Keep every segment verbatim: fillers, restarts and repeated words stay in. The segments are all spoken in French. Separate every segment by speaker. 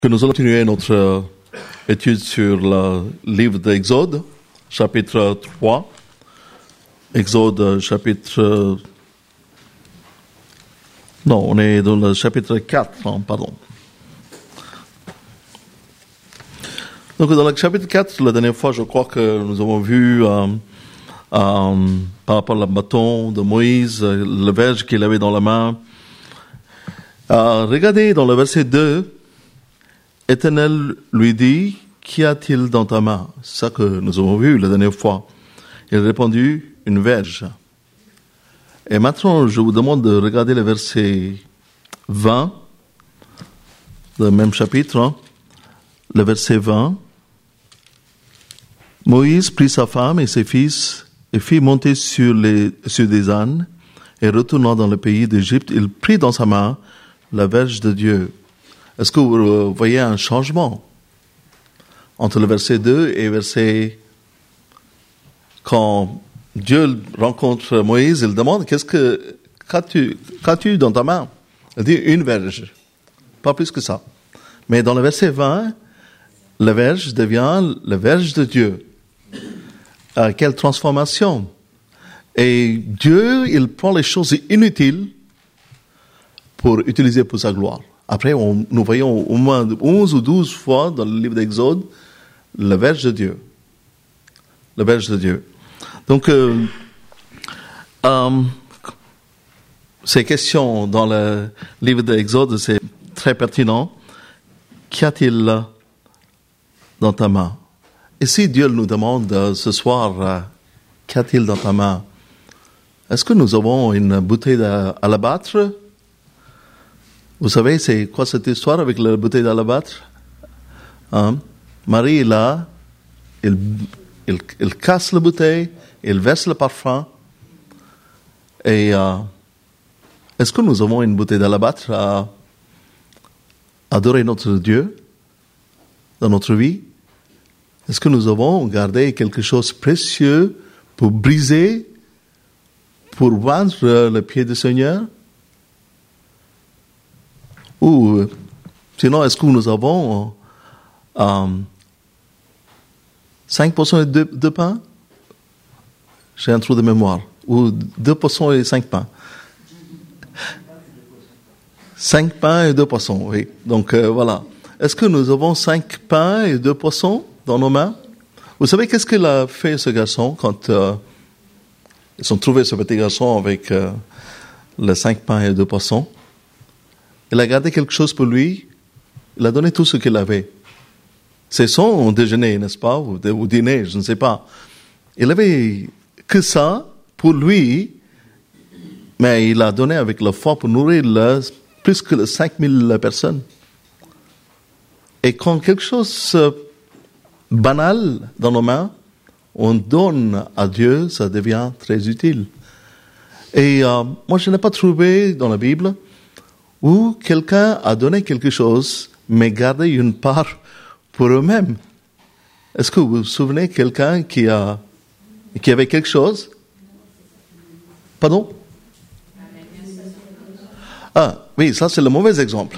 Speaker 1: Que nous allons continuer notre euh, étude sur le livre d'Exode, chapitre trois. Exode, chapitre... euh, non, on est dans le chapitre quatre, hein, pardon. Donc, dans le chapitre quatre, la dernière fois, je crois que nous avons vu, euh, euh, par rapport au bâton de Moïse, le verge qu'il avait dans la main. Euh, regardez dans le verset deux, Éternel lui dit, qu'y a-t-il dans ta main? C'est ça que nous avons vu la dernière fois. Il a répondu, une verge. Et maintenant, je vous demande de regarder le verset vingt, le même chapitre, hein, le verset vingt. Moïse prit sa femme et ses fils et fit monter sur, les, sur des ânes, et retournant dans le pays d'Égypte, il prit dans sa main la verge de Dieu. Est-ce que vous voyez un changement entre le verset deux et le verset... Quand Dieu rencontre Moïse, il demande, qu'est-ce que, qu'as-tu, qu'as-tu dans ta main? Il dit, une verge. Pas plus que ça. Mais dans le verset vingt, la verge devient la verge de Dieu. Euh, quelle transformation! Et Dieu, il prend les choses inutiles pour utiliser pour sa gloire. Après, on, nous voyons au moins onze ou douze fois dans le livre d'Exode la verge de Dieu. La verge de Dieu. Donc, euh, euh, ces questions dans le livre d'Exode, c'est très pertinent. Qu'y a-t-il dans ta main? Et si Dieu nous demande euh, ce soir, euh, qu'y a-t-il dans ta main? Est-ce que nous avons une bouteille d'alabâtre? Vous savez, c'est quoi cette histoire avec la bouteille d'alabâtre? Hein? Marie est là, il, il, il casse la bouteille, il verse le parfum. Et euh, est-ce que nous avons une bouteille d'alabâtre à adorer notre Dieu dans notre vie? Est-ce que nous avons gardé quelque chose de précieux pour briser, pour vendre le pied du Seigneur? Ou sinon, est-ce que nous avons euh, cinq pour-cent de, de pain? J'ai un trou de mémoire. Ou deux pour-cent et cinq pains. cinq pains et deux poissons, oui. Donc euh, voilà. Est-ce que nous avons cinq pains et deux poissons dans nos mains? Vous savez qu'est-ce qu'il a fait ce garçon quand euh, ils ont trouvé ce petit garçon avec euh, les cinq pains et deux poissons? Il a gardé quelque chose pour lui. Il a donné tout ce qu'il avait. C'est son déjeuner, n'est-ce pas? Ou, ou dîner, je ne sais pas. Il avait que ça pour lui, mais il a donné avec le foi pour nourrir le, plus que cinq mille personnes. Et quand quelque chose de banal dans nos mains, on donne à Dieu, ça devient très utile. Et euh, moi, je n'ai pas trouvé dans la Bible où quelqu'un a donné quelque chose, mais gardé une part pour eux-mêmes. Est-ce que vous vous souvenez de quelqu'un qui a, qui avait quelque chose? Pardon? Ah, oui, ça c'est le mauvais exemple.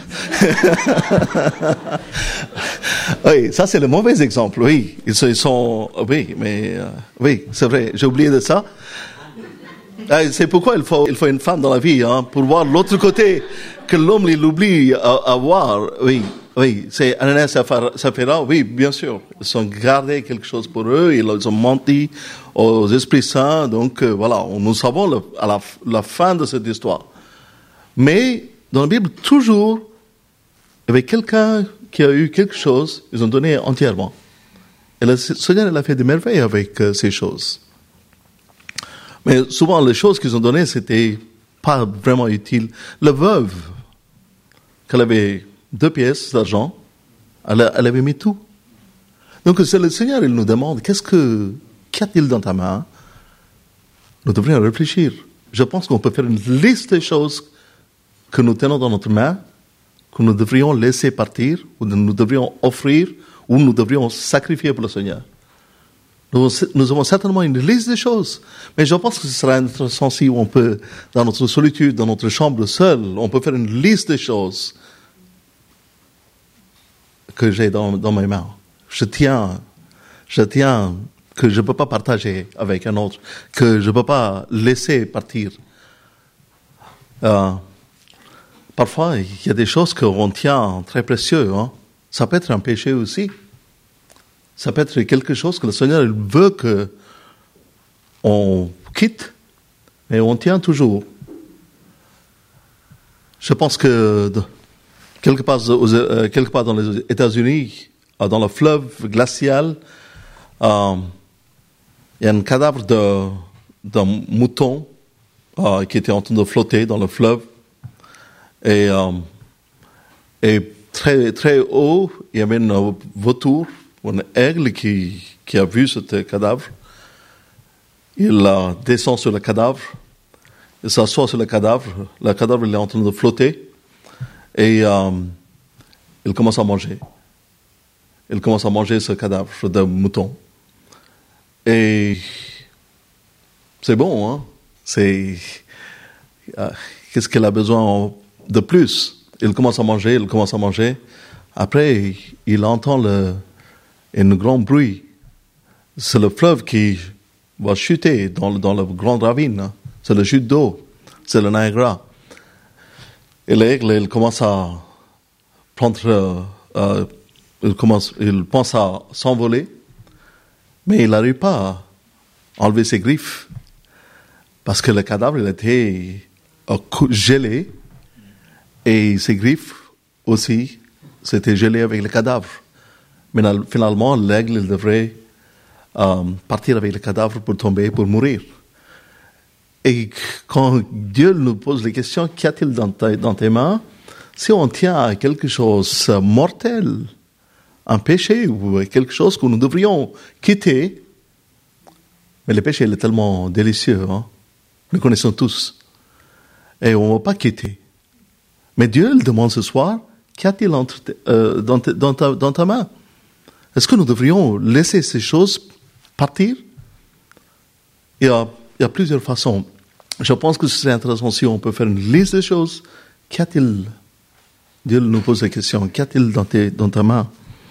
Speaker 1: Oui, ça c'est le mauvais exemple, oui. Ils sont, oui, mais, euh, oui, c'est vrai, j'ai oublié de ça. C'est pourquoi il faut, il faut une femme dans la vie, hein, pour voir l'autre côté que l'homme il oublie à, à voir. Oui, oui, c'est Ananias et Saphira, oui, bien sûr. Ils ont gardé quelque chose pour eux, ils ont menti aux esprits saints, donc euh, voilà, nous savons le, à la, la fin de cette histoire. Mais dans la Bible, toujours, avec quelqu'un qui a eu quelque chose, ils ont donné entièrement. Et le Seigneur il a fait des merveilles avec euh, ces choses. Mais souvent, les choses qu'ils ont données, c'était pas vraiment utile. La veuve, qu'elle avait deux pièces d'argent, elle, elle avait mis tout. Donc, c'est le Seigneur, il nous demande, qu'est-ce que, qu'y a-t-il dans ta main? Nous devrions réfléchir. Je pense qu'on peut faire une liste des choses que nous tenons dans notre main, que nous devrions laisser partir, ou nous devrions offrir, ou nous devrions sacrifier pour le Seigneur. Nous, nous avons certainement une liste de choses. Mais je pense que ce sera intéressant si on peut, dans notre solitude, dans notre chambre seule, on peut faire une liste de choses que j'ai dans, dans mes mains. Je tiens, je tiens que je ne peux pas partager avec un autre, que je ne peux pas laisser partir. Euh, parfois, il y a des choses qu'on tient très précieuses. Hein. Ça peut être un péché aussi. Ça peut être quelque chose que le Seigneur veut que on quitte, mais on tient toujours. Je pense que de, quelque part, aux, euh, quelque part dans les États-Unis, euh, dans le fleuve glacial, euh, il y a un cadavre de, d'un mouton euh, qui était en train de flotter dans le fleuve. Et, euh, et très, très haut, il y avait un vautour, un aigle qui, qui a vu ce cadavre. Il euh, descend sur le cadavre, il s'assoit sur le cadavre, le cadavre il est en train de flotter, et euh, il commence à manger. Il commence à manger ce cadavre de mouton. Et c'est bon, hein? C'est, euh, qu'est-ce qu'il a besoin de plus? Il commence à manger, il commence à manger. Après, il entend le, un grand bruit. C'est le fleuve qui va chuter dans, dans la grande ravine. Hein? C'est le chute d'eau. C'est le Niagara. Et l'aigle, il commence à prendre, euh, euh, il commence, il pense à s'envoler, mais il n'arrive pas à enlever ses griffes parce que le cadavre, il était gelé et ses griffes aussi, c'était gelé avec le cadavre. Mais finalement, l'aigle, il devrait euh, partir avec le cadavre pour tomber, pour mourir. Et quand Dieu nous pose les questions, qu'y a-t-il dans, ta, dans tes mains? Si on tient à quelque chose de mortel, un péché ou quelque chose que nous devrions quitter, mais le péché il est tellement délicieux, hein? Nous connaissons tous, et on ne va pas quitter. Mais Dieu il demande ce soir, qu'y a-t-il entre, euh, dans, te, dans, ta, dans ta main? Est-ce que nous devrions laisser ces choses partir? Il y a, il y a plusieurs façons. Je pense que ce serait intéressant si on peut faire une liste de choses. Qu'y a-t-il? Dieu nous pose la question. Qu'y a-t-il dans, tes, dans ta main?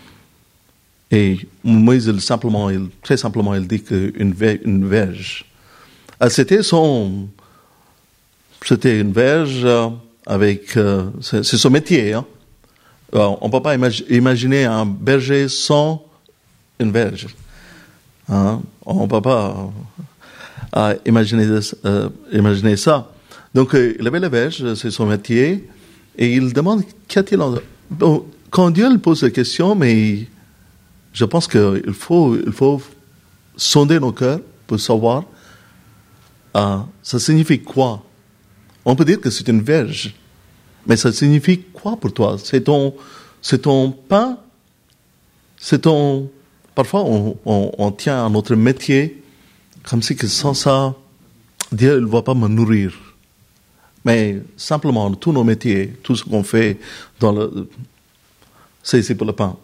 Speaker 1: Et Moïse, il, simplement, il, très simplement, il dit qu'une une verge. C'était son, c'était une verge avec, euh, c'est, c'est son métier. Hein? Alors, on ne peut pas imag- imaginer un berger sans une verge. Hein? On ne peut pas euh, imaginer, euh, imaginer ça. Donc, euh, il avait la verge, c'est son métier, et il demande qu'y a-t-il en... Bon, quand Dieu lui pose la question, mais je pense qu'il faut, il faut sonder nos cœurs pour savoir euh, ça signifie quoi. On peut dire que c'est une verge, mais ça signifie quoi pour toi? C'est ton, c'est ton pain, c'est ton... Parfois, on, on, on tient à notre métier comme si que sans ça, Dieu ne va pas me nourrir. Mais simplement, tous nos métiers, tout ce qu'on fait, dans le, c'est, c'est pour le pain.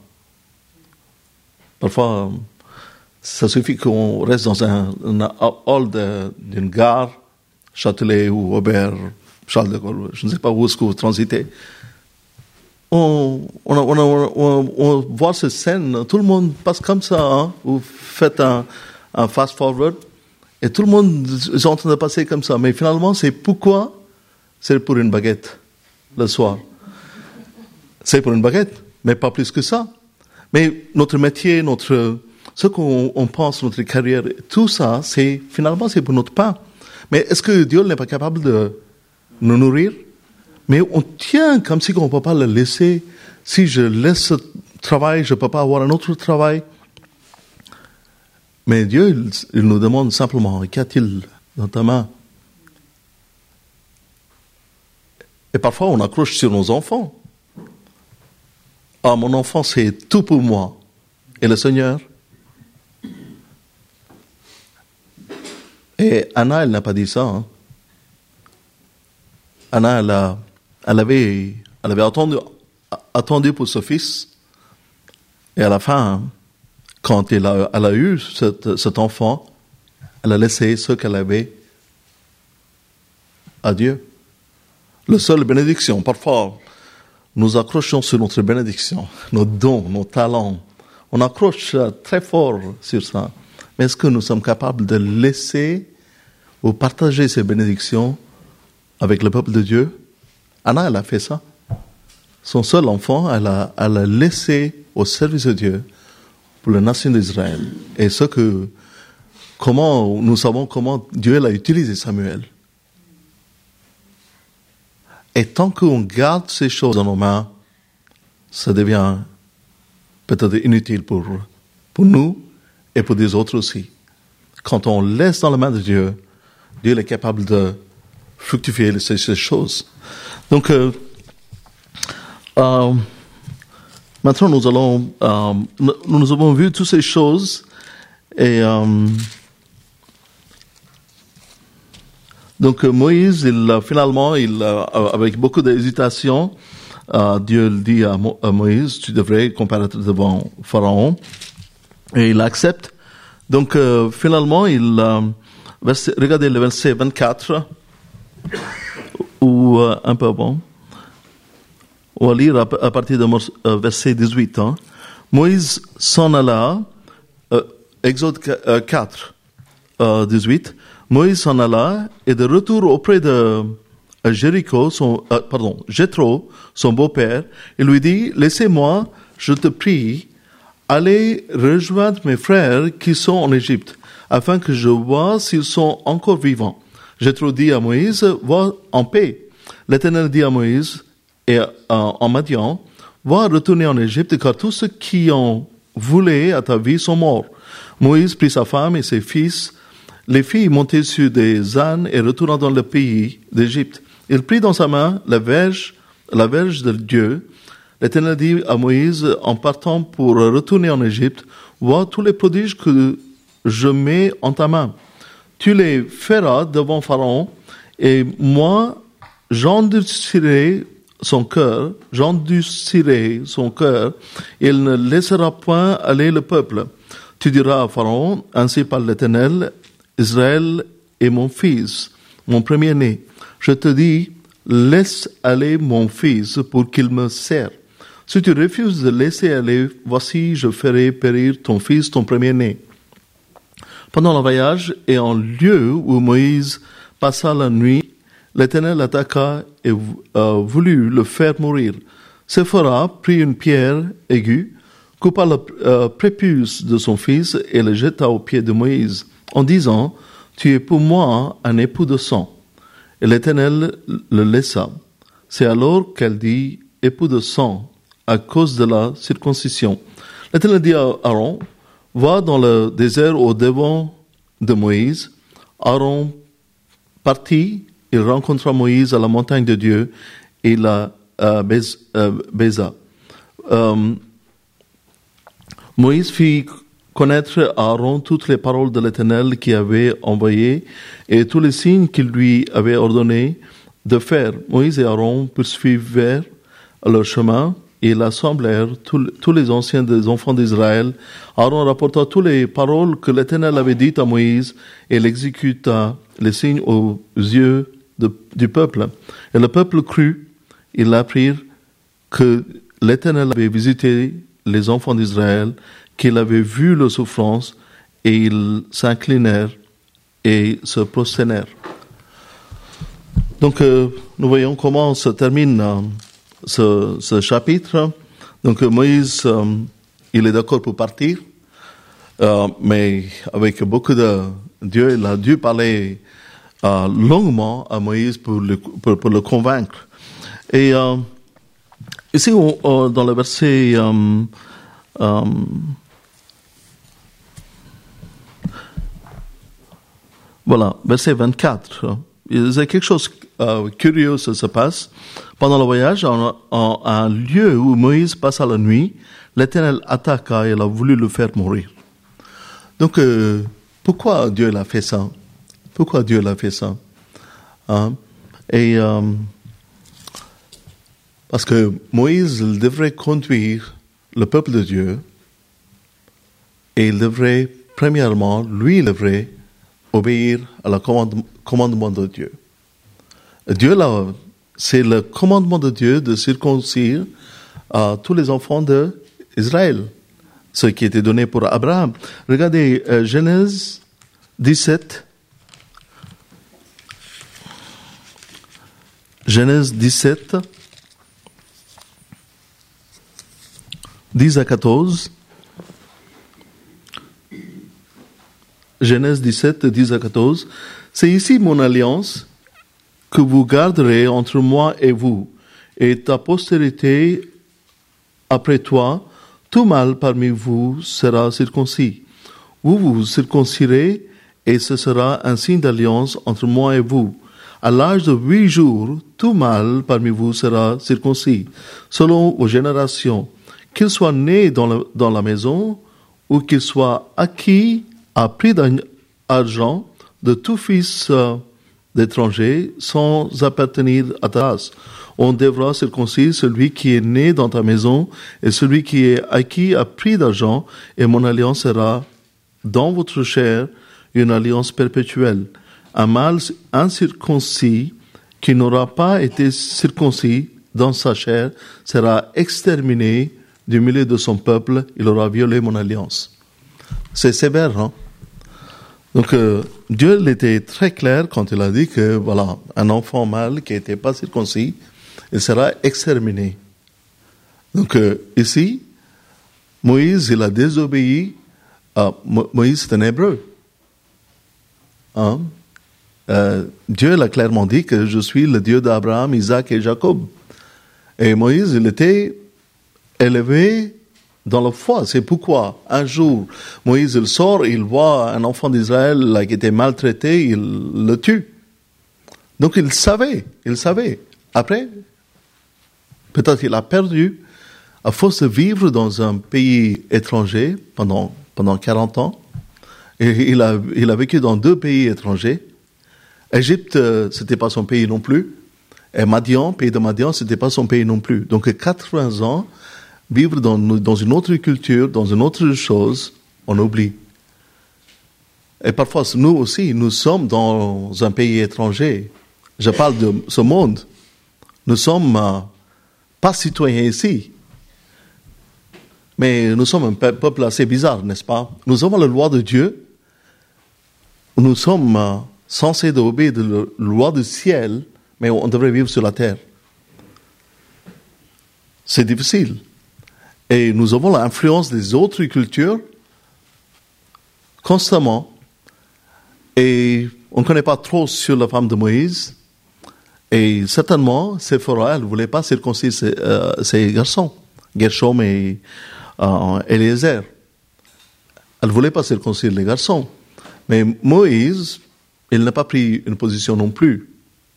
Speaker 1: Parfois, ça suffit qu'on reste dans un, un hall de, d'une gare, Châtelet ou Aubert, Charles de Gaulle, je ne sais pas où est-ce que vous transitez. On, on, on, on, on voit cette scène, tout le monde passe comme ça, hein? Vous faites un, un fast-forward, et tout le monde est en train de passer comme ça. Mais finalement, c'est pourquoi? C'est pour une baguette, le soir. C'est pour une baguette, mais pas plus que ça. Mais notre métier, notre, ce qu'on on pense, notre carrière, tout ça, c'est, finalement, c'est pour notre pain. Mais est-ce que Dieu n'est pas capable de nous nourrir? Mais on tient comme si on ne peut pas le laisser. Si je laisse ce travail, je ne peux pas avoir un autre travail. Mais Dieu, il, il nous demande simplement, qu'y a-t-il dans ta main? Et parfois, on accroche sur nos enfants. Ah, mon enfant, c'est tout pour moi. Et le Seigneur? Et Anna, elle n'a pas dit ça. Hein. Anna, elle, a, elle avait, elle avait attendu, attendu pour ce fils. Et à la fin, quand elle a, elle a eu cet, cet enfant, elle a laissé ce qu'elle avait à Dieu. La seule bénédiction. Parfois, nous accrochons sur notre bénédiction, nos dons, nos talents. On accroche très fort sur ça. Mais est-ce que nous sommes capables de laisser ou partager ces bénédictions avec le peuple de Dieu? Anna, elle a fait ça. Son seul enfant, elle a, elle a laissé au service de Dieu pour la nation d'Israël. Et ce que, comment, nous savons comment Dieu a utilisé Samuel. Et tant qu'on garde ces choses dans nos mains, ça devient peut-être inutile pour, pour nous et pour des autres aussi. Quand on laisse dans la main de Dieu, Dieu est capable de fructifier ces, ces choses. Donc, euh, euh, maintenant nous allons, euh, nous, nous avons vu toutes ces choses et euh, donc Moïse, il finalement, il avec beaucoup d'hésitation, euh, Dieu dit à, Mo, à Moïse, tu devrais comparaître devant Pharaon, et il accepte. Donc euh, finalement, il euh, verset, regardez le verset vingt-quatre ou euh, un peu avant. On va lire à, à partir de euh, verset dix-huit. Hein. Moïse s'en alla, euh, Exode quatre, euh, dix-huit. Moïse s'en alla et de retour auprès de Jéricho, son, euh, pardon, Jéthro, son beau-père, il lui dit, laissez-moi, je te prie, aller rejoindre mes frères qui sont en Égypte, afin que je vois s'ils sont encore vivants. Jéthro dit à Moïse, va en paix. L'Éternel dit à Moïse et euh, en Madian, va retourner en Égypte, car tous ceux qui ont voulu à ta vie sont morts. Moïse prit sa femme et ses fils, les filles montaient sur des ânes et retournant dans le pays d'Égypte. Il prit dans sa main la verge, la verge de Dieu. L'Éternel dit à Moïse, en partant pour retourner en Égypte, vois tous les prodiges que je mets en ta main. Tu les feras devant Pharaon, et moi, j'endurcirai son cœur, j'endurcirai son cœur, et il ne laissera point aller le peuple. Tu diras à Pharaon, ainsi parle l'Éternel, Israël est mon fils, mon premier-né. Je te dis, laisse aller mon fils pour qu'il me serve. Si tu refuses de laisser aller, voici, je ferai périr ton fils, ton premier-né. Pendant le voyage et en lieu où Moïse passa la nuit, l'Éternel attaqua et euh, voulut le faire mourir. Séphora prit une pierre aiguë, coupa le euh, prépuce de son fils et le jeta aux pieds de Moïse, en disant, tu es pour moi un époux de sang. Et l'Éternel le laissa. C'est alors qu'elle dit, époux de sang, à cause de la circoncision. L'Éternel dit à Aaron, va dans le désert au devant de Moïse. Aaron partit, il rencontra Moïse à la montagne de Dieu et la euh, baisa. Euh, Moïse fit connaître à Aaron toutes les paroles de l'Éternel qui avait envoyé et tous les signes qu'il lui avait ordonné de faire. Moïse et Aaron poursuivirent leur chemin et ils assemblèrent tous, tous les anciens des enfants d'Israël. Aaron rapporta toutes les paroles que l'Éternel avait dites à Moïse et il exécuta les signes aux yeux de, du peuple. Et le peuple crut, ils apprirent que l'Éternel avait visité les enfants d'Israël, qu'il avait vu leur souffrance, et ils s'inclinèrent et se prosternèrent. Donc, euh, nous voyons comment se termine euh, ce, ce chapitre. Donc, Moïse, euh, il est d'accord pour partir, euh, mais avec beaucoup de Dieu, il a dû parler euh, longuement à Moïse pour le, pour, pour le convaincre. Et euh, ici, on, on, dans le verset euh, euh, voilà, verset vingt-quatre. Il y a quelque chose euh, curieux qui se passe. Pendant le voyage, en, en un lieu où Moïse passa la nuit, l'Éternel attaqua et il a voulu le faire mourir. Donc, euh, pourquoi Dieu l'a fait ça? Pourquoi Dieu l'a fait ça? Hein? Et euh, parce que Moïse il devrait conduire le peuple de Dieu et il devrait, premièrement, lui, il devrait obéir à la commande, commandement de Dieu. Dieu l'a c'est le commandement de Dieu de circoncire euh, tous les enfants d'Israël, ce qui était donné pour Abraham. Regardez euh, Genèse dix-sept. Genèse dix-sept, dix à quatorze. Genèse dix-sept, dix à quatorze. C'est ici mon alliance que vous garderez entre moi et vous, et ta postérité après toi. Tout mâle parmi vous sera circoncis. Vous vous circoncirez, et ce sera un signe d'alliance entre moi et vous. À l'âge de huit jours, tout mâle parmi vous sera circoncis, selon vos générations, qu'il soit né dans, le, dans la maison, ou qu'il soit acquis à prix d'argent de tout fils euh, d'étranger, sans appartenir à ta race. On devra circoncire celui qui est né dans ta maison et celui qui est acquis à prix d'argent, et mon alliance sera dans votre chair une alliance perpétuelle. Un mâle incirconcis qui n'aura pas été circoncis dans sa chair sera exterminé du milieu de son peuple. Il aura violé mon alliance. C'est sévère, hein? Donc, euh, Dieu était très clair quand il a dit que, voilà, un enfant mâle qui n'était pas circoncis, il sera exterminé. Donc, euh, ici, Moïse, il a désobéi. À, Mo- Moïse, c'est un hébreu. Hein? Euh, Dieu l'a clairement dit que je suis le Dieu d'Abraham, Isaac et Jacob. Et Moïse, il était élevé dans la foi. C'est pourquoi, un jour, Moïse, il sort, il voit un enfant d'Israël là, qui était maltraité, il le tue. Donc, il savait, il savait. Après, peut-être qu'il a perdu, à force de vivre dans un pays étranger pendant, pendant quarante ans. Et il a, il a vécu dans deux pays étrangers. Égypte, euh, c'était pas son pays non plus. Et Madian, pays de Madian, c'était pas son pays non plus. Donc, quatre-vingts ans, vivre dans, dans une autre culture, dans une autre chose, on oublie. Et parfois, nous aussi, nous sommes dans un pays étranger. Je parle de ce monde. Nous sommes euh, pas citoyens ici. Mais nous sommes un peuple assez bizarre, n'est-ce pas? Nous avons la loi de Dieu. Nous sommes euh, censés obéir de la loi du ciel, mais on devrait vivre sur la terre. C'est difficile. Et nous avons l'influence des autres cultures constamment. Et on ne connaît pas trop sur la femme de Moïse. Et certainement, Séphora, elle ne voulait pas circoncire ses, euh, ses garçons, Gershom et euh, Eliezer. Elle ne voulait pas circoncire les garçons. Mais Moïse, il n'a pas pris une position non plus.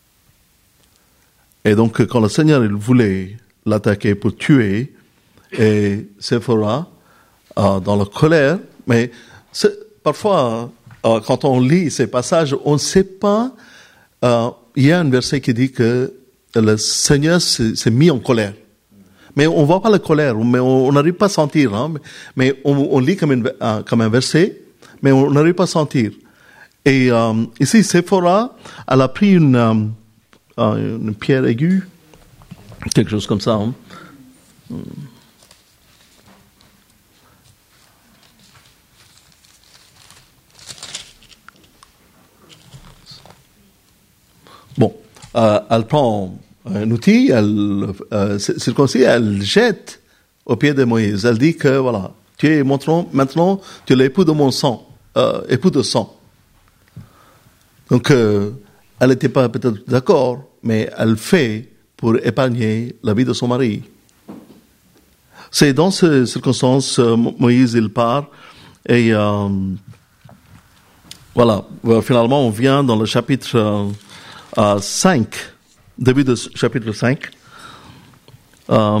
Speaker 1: Et donc, quand le Seigneur il voulait l'attaquer pour tuer, et Séphora, euh, dans la colère, mais parfois, euh, quand on lit ces passages, on ne sait pas. Euh, il y a un verset qui dit que le Seigneur s'est, s'est mis en colère. Mais on ne voit pas la colère, mais on n'arrive pas à sentir. Hein, mais on, on lit comme, une, euh, comme un verset, mais on n'arrive pas à sentir. Et euh, ici, Séphora, elle a pris une, euh, une pierre aiguë, quelque chose comme ça. Hein. Bon, euh, elle prend un outil, elle euh, circoncis, elle jette au pied de Moïse. Elle dit que, voilà, tu es maintenant, maintenant tu es l'époux de mon sang, euh, époux de sang. Donc, euh, elle n'était pas peut-être d'accord, mais elle fait pour épargner la vie de son mari. C'est dans ces circonstances, euh, Moïse, il part, et euh, voilà, finalement, on vient dans le chapitre euh, euh, cinq, début du chapitre cinq. Euh,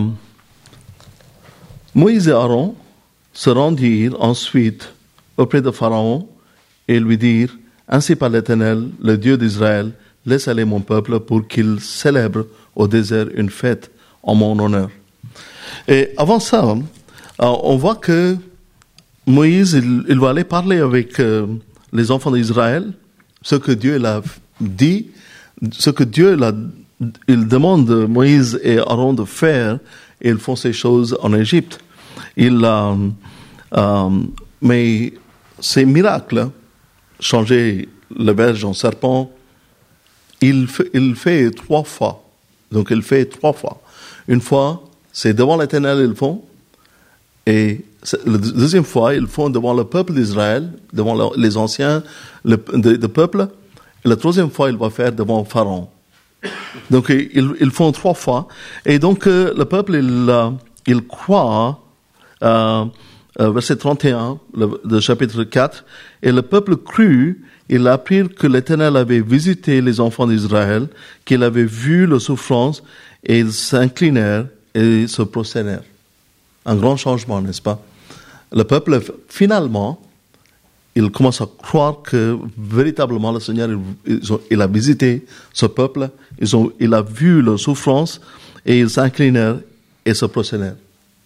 Speaker 1: Moïse et Aaron se rendirent ensuite auprès de Pharaon et lui dirent: ainsi par l'Éternel, le Dieu d'Israël, laisse aller mon peuple pour qu'il célèbre au désert une fête en mon honneur. Et avant ça, euh, on voit que Moïse, il, il va aller parler avec euh, les enfants d'Israël, ce que Dieu l'a dit, ce que Dieu l'a il demande Moïse et Aaron de faire, et ils font ces choses en Égypte. Il, euh, euh, mais ces miracles, changer le verge en serpent, il fait, il fait trois fois. Donc il fait trois fois. Une fois, c'est devant l'Éternel, ils le font. Et la deuxième fois, ils le font devant le peuple d'Israël, devant les anciens le, de, de peuple. Et la troisième fois, il va faire devant Pharaon. Donc ils, ils font trois fois. Et donc euh, le peuple, il, euh, il croit, euh, euh, verset trente et un le, de chapitre quatre, et le peuple crut, ils apprirent que l'Éternel avait visité les enfants d'Israël, qu'il avait vu leur souffrance, et ils s'inclinèrent et se prosternèrent. Un grand changement, n'est-ce pas? Le peuple, finalement, il commence à croire que véritablement le Seigneur, il, il, il a visité ce peuple, ils ont, il a vu leur souffrance, et ils s'inclinèrent et se prosternèrent.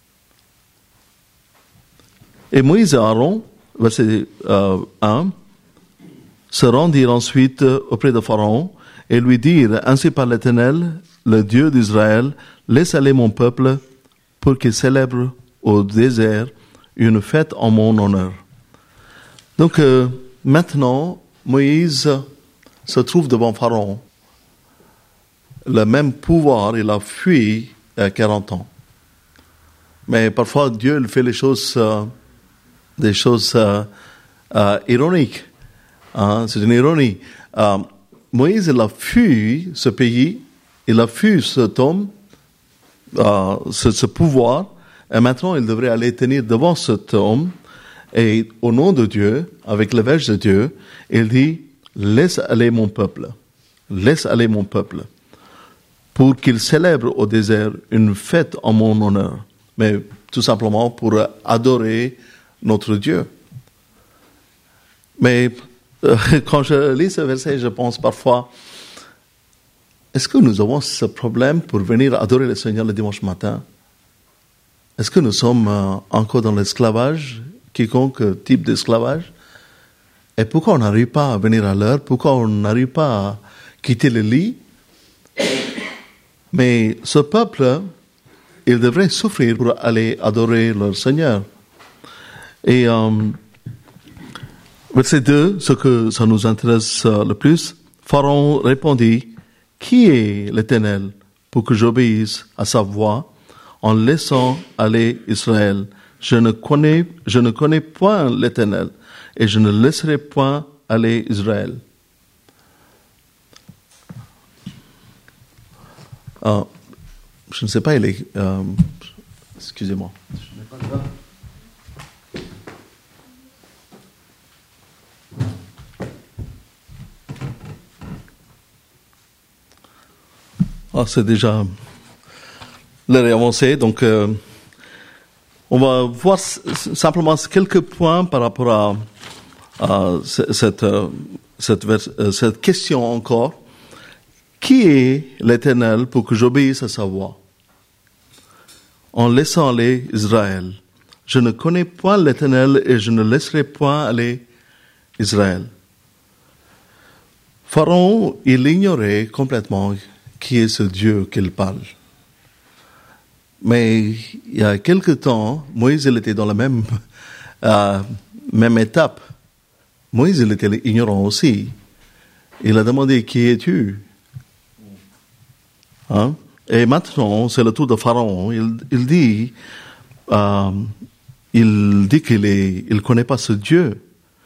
Speaker 1: Et Moïse et Aaron, verset euh, un, se rendirent ensuite auprès de Pharaon et lui dirent, ainsi par l'Éternel, le Dieu d'Israël, laisse aller mon peuple pour qu'il célèbre au désert une fête en mon honneur. Donc euh, maintenant, Moïse se trouve devant Pharaon. Le même pouvoir, il a fui il y a quarante ans. Mais parfois, Dieu il fait les choses, euh, des choses euh, euh, ironiques. Hein, c'est une ironie. Euh, Moïse, il a fui ce pays, il a fui cet homme, euh, ce, ce pouvoir, et maintenant il devrait aller tenir devant cet homme, et au nom de Dieu, avec le verge de Dieu, il dit, laisse aller mon peuple, laisse aller mon peuple, pour qu'il célèbre au désert une fête en mon honneur, mais tout simplement pour adorer notre Dieu. Mais quand je lis ce verset, je pense parfois, est-ce que nous avons ce problème pour venir adorer le Seigneur le dimanche matin? Est-ce que nous sommes encore dans l'esclavage, quiconque type d'esclavage? Et pourquoi on n'arrive pas à venir à l'heure? Pourquoi on n'arrive pas à quitter le lit? Mais ce peuple, il devrait souffrir pour aller adorer leur Seigneur. Et euh, verset deux, ce que ça nous intéresse le plus, Pharaon répondit, « Qui est l'Éternel pour que j'obéisse à sa voix en laissant aller Israël? Je ne connais, je ne connais point l'Éternel et je ne laisserai point aller Israël. » euh, Je ne sais pas, il est... Euh, excusez-moi. Je n'ai pas de... Ah, c'est déjà l'heure est avancée, donc euh, on va voir s- simplement quelques points par rapport à, à c- cette, euh, cette, vers- euh, cette question encore. Qui est l'Éternel pour que j'obéisse à sa voix? En laissant aller Israël. Je ne connais point l'Éternel et je ne laisserai point aller Israël. Pharaon, il ignorait complètement qui est ce Dieu qu'il parle. Mais il y a quelque temps, Moïse il était dans la même, euh, même étape. Moïse il était ignorant aussi. Il a demandé, qui es-tu? Hein? Et maintenant, c'est le tour de Pharaon. Il, il dit, euh, il dit qu'il est, il connaît pas ce Dieu.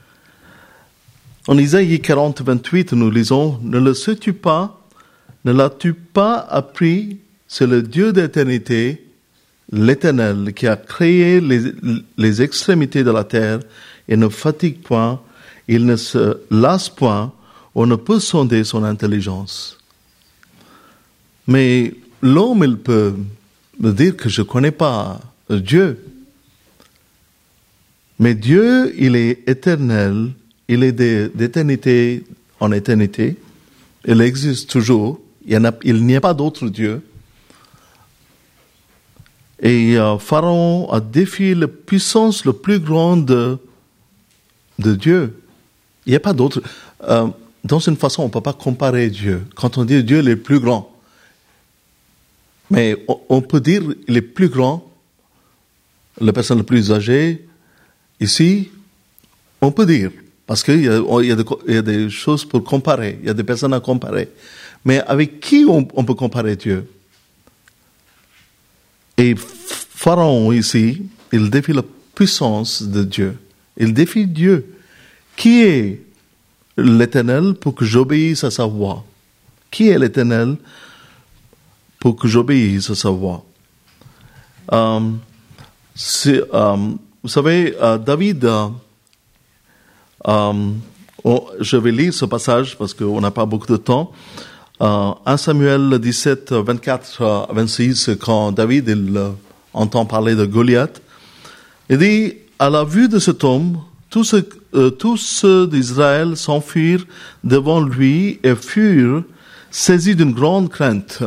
Speaker 1: En Isaïe quarante, vingt-huit, nous lisons, ne le sais-tu pas? Ne l'as-tu pas appris? C'est le Dieu d'éternité, l'Éternel, qui a créé les, les extrémités de la terre et ne fatigue point, il ne se lasse point, on ne peut sonder son intelligence. Mais l'homme, il peut me dire que je ne connais pas Dieu. Mais Dieu, il est éternel, il est d'éternité en éternité, il existe toujours, il, y en a, il n'y a pas d'autre Dieu. Et euh, Pharaon a défié la puissance la plus grande de, de Dieu. Il n'y a pas d'autre. Euh, dans une façon, on ne peut pas comparer Dieu. Quand on dit Dieu est le plus grand, Mais on, on peut dire il est plus grand, la personne la plus âgée, ici, on peut dire, parce qu'il y a, il y a, des, il y a des choses pour comparer, il y a des personnes à comparer. Mais avec qui on, on peut comparer Dieu? Et Pharaon ici, il défie la puissance de Dieu. Il défie Dieu. Qui est l'Éternel pour que j'obéisse à sa voix? Qui est l'Éternel pour que j'obéisse à sa voix? Um, c'est, um, vous savez, uh, David, uh, um, oh, je vais lire ce passage parce qu'on n'a pas beaucoup de temps. Uh, un Samuel dix-sept, vingt-quatre à vingt-six, quand David il, uh, entend parler de Goliath, il dit, à la vue de cet homme, tous ceux, euh, tous ceux d'Israël s'enfuirent devant lui et furent saisis d'une grande crainte.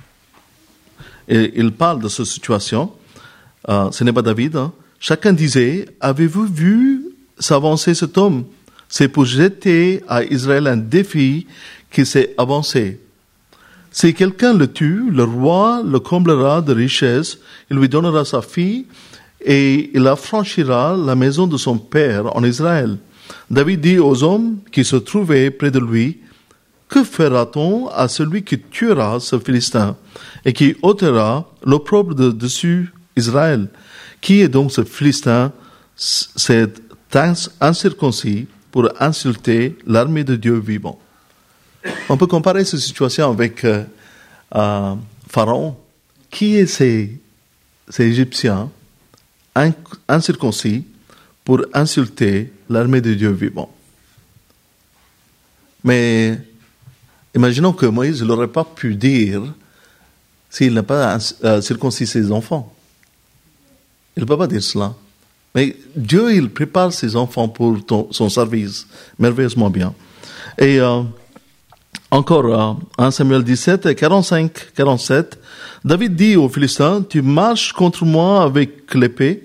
Speaker 1: Et il parle de cette situation. Euh, ce n'est pas David. Hein. Chacun disait, avez-vous vu s'avancer cet homme? C'est pour jeter à Israël un défi qui s'est avancé. Si quelqu'un le tue, le roi le comblera de richesses, il lui donnera sa fille et il affranchira la maison de son père en Israël. David dit aux hommes qui se trouvaient près de lui, que fera-t-on à celui qui tuera ce Philistin et qui ôtera l'opprobre de dessus Israël? Qui est donc ce Philistin, cet incirconcis, pour insulter l'armée de Dieu vivant? On peut comparer cette situation avec euh, euh, Pharaon. Qui est ces, ces Égyptiens incirconcis pour insulter l'armée de Dieu vivant? Mais imaginons que Moïse n'aurait pas pu dire s'il n'a pas euh, circoncis ses enfants. Il ne peut pas dire cela. Mais Dieu, il prépare ses enfants pour ton, son service merveilleusement bien. Et euh, encore, euh, un Samuel dix-sept, quarante-cinq, quarante-sept, David dit aux Philistins, tu marches contre moi avec l'épée,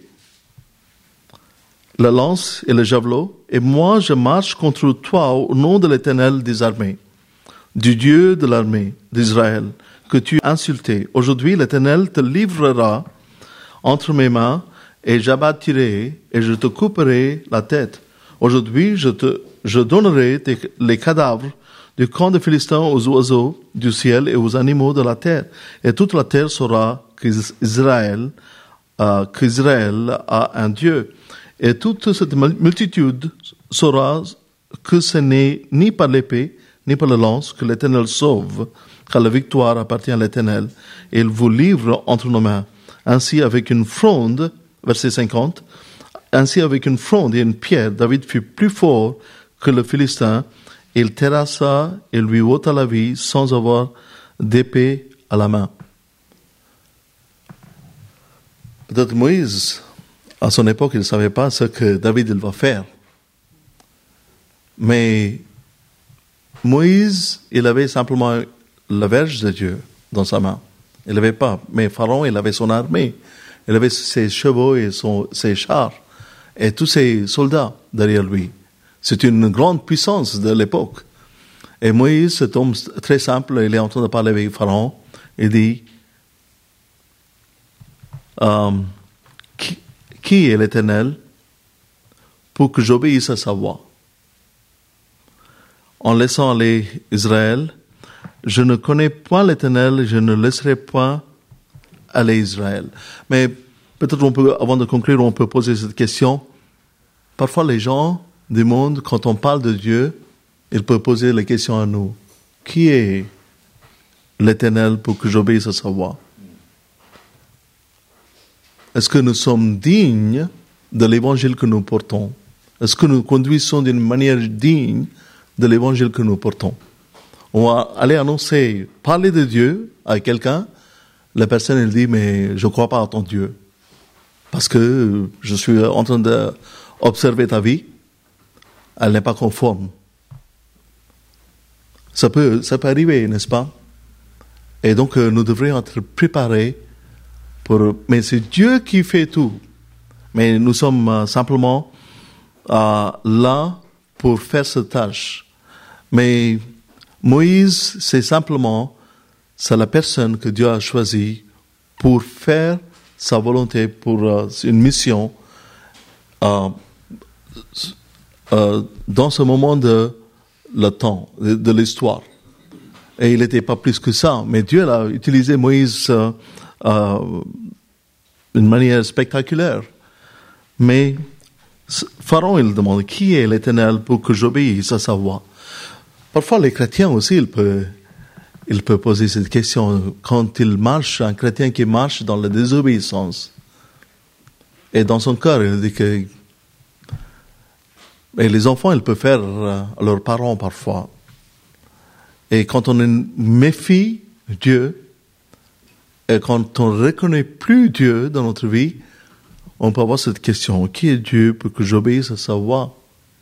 Speaker 1: la lance et le javelot, et moi je marche contre toi au nom de l'Éternel des armées, du Dieu de l'armée d'Israël, que tu as insulté. Aujourd'hui, l'Éternel te livrera entre mes mains, et j'abattirai, et je te couperai la tête. Aujourd'hui, je te, je donnerai tes, les cadavres du camp des Philistins aux oiseaux du ciel et aux animaux de la terre. Et toute la terre saura qu'Israël, euh, qu'Israël a un Dieu. Et toute cette multitude saura que ce n'est ni par l'épée, ni par la lance que l'Éternel sauve, car la victoire appartient à l'Éternel, et il vous livre entre nos mains. Ainsi, avec une fronde, verset cinquante, ainsi avec une fronde et une pierre, David fut plus fort que le Philistin. Il terrassa et lui ôta la vie sans avoir d'épée à la main. Peut-être Moïse, à son époque, il ne savait pas ce que David il va faire. Mais Moïse, il avait simplement la verge de Dieu dans sa main. Il n'avait pas. Mais Pharaon, il avait son armée. Il avait ses chevaux et son, ses chars. Et tous ses soldats derrière lui. C'est une grande puissance de l'époque. Et Moïse, cet homme très simple, il est en train de parler avec Pharaon. Il dit, euh, qui, qui est l'Éternel pour que j'obéisse à sa voix? En laissant aller Israël, je ne connais point l'Éternel, je ne laisserai point aller Israël. Mais peut-être on peut, avant de conclure, on peut poser cette question. Parfois les gens du monde, quand on parle de Dieu, ils peuvent poser la question à nous. Qui est l'Éternel pour que j'obéisse à sa voix? Est-ce que nous sommes dignes de l'évangile que nous portons? Est-ce que nous conduisons d'une manière digne de l'évangile que nous portons? On va aller annoncer, parler de Dieu à quelqu'un, la personne elle dit, mais je ne crois pas à ton Dieu. Parce que je suis en train d'observer ta vie, elle n'est pas conforme. Ça peut, ça peut arriver, n'est-ce pas? Et donc, nous devrions être préparés pour... Mais c'est Dieu qui fait tout. Mais nous sommes simplement euh, là pour faire cette tâche. Mais Moïse, c'est simplement c'est la personne que Dieu a choisie pour faire sa volonté, pour euh, une mission euh, euh, dans ce moment de le temps, de, de l'histoire. Et il n'était pas plus que ça, mais Dieu a utilisé Moïse euh, euh, d'une manière spectaculaire. Mais Pharaon, il demande, qui est l'Éternel pour que j'obéisse à sa voix? Parfois, les chrétiens aussi, ils peuvent, ils peuvent poser cette question. Quand il marche, un chrétien qui marche dans la désobéissance, et dans son cœur, il dit que... Et les enfants, ils peuvent faire à leurs parents parfois. Et quand on méfie Dieu, et quand on ne reconnaît plus Dieu dans notre vie, on peut avoir cette question, qui est Dieu pour que j'obéisse à sa voix?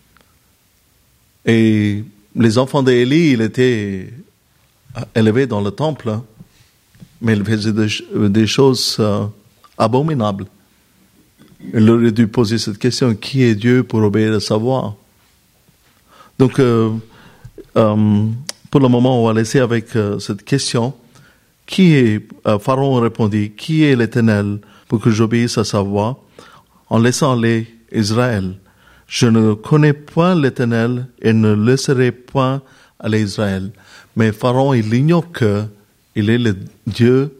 Speaker 1: Et les enfants d'Élie, ils étaient élevés dans le temple, mais ils faisaient des, des choses euh, abominables. Il aurait dû poser cette question, qui est Dieu pour obéir à sa voix? Donc, euh, euh, pour le moment, on va laisser avec euh, cette question. Qui est, euh, Pharaon répondit, qui est l'Éternel pour que j'obéisse à sa voix, en laissant aller Israël? Je ne connais point l'Éternel et ne laisserai point aller Israël. Mais Pharaon, il ignore que il est le Dieu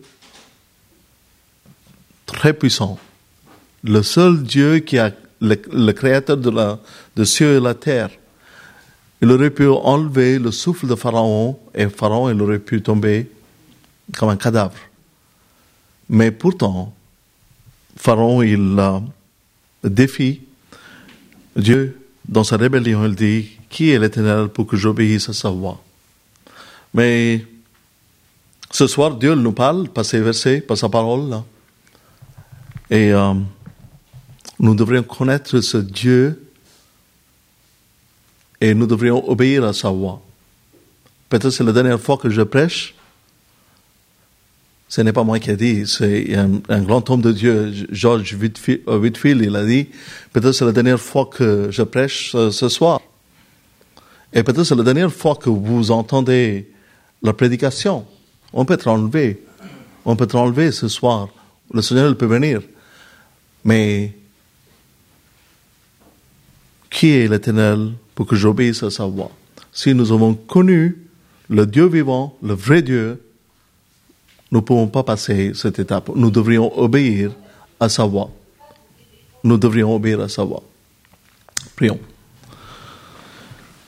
Speaker 1: très puissant. Le seul Dieu qui a le, le créateur de la, de cieux et la terre. Il aurait pu enlever le souffle de Pharaon et Pharaon, il aurait pu tomber comme un cadavre. Mais pourtant, Pharaon, il euh, défie Dieu. Dans sa rébellion, il dit, qui est l'Éternel pour que j'obéisse à sa voix? Mais ce soir, Dieu nous parle par ses versets, par sa parole. Là. Et euh, nous devrions connaître ce Dieu et nous devrions obéir à sa voix. Peut-être c'est la dernière fois que je prêche. Ce n'est pas moi qui ai dit, c'est un, un grand homme de Dieu, George Whitefield, il a dit, peut-être c'est la dernière fois que je prêche ce, ce soir. Et peut-être c'est la dernière fois que vous entendez la prédication. On peut être enlevé. On peut être enlevé ce soir. Le Seigneur il peut venir. Mais qui est l'Éternel pour que j'obéisse à sa voix? Si nous avons connu le Dieu vivant, le vrai Dieu, nous ne pouvons pas passer cette étape. Nous devrions obéir à sa voix. Nous devrions obéir à sa voix. Prions.